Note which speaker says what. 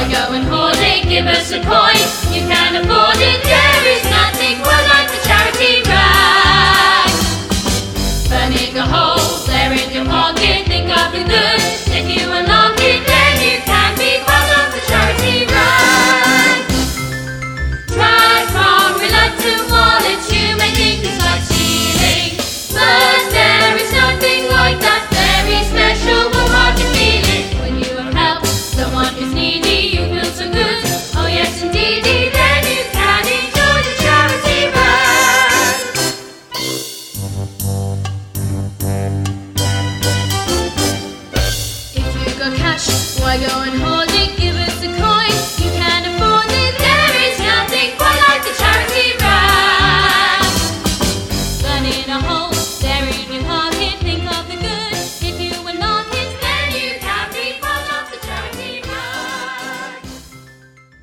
Speaker 1: Why go and hoard it? Give us a coin. You can afford it. There is nothing quite like the charity rag. Burning a hole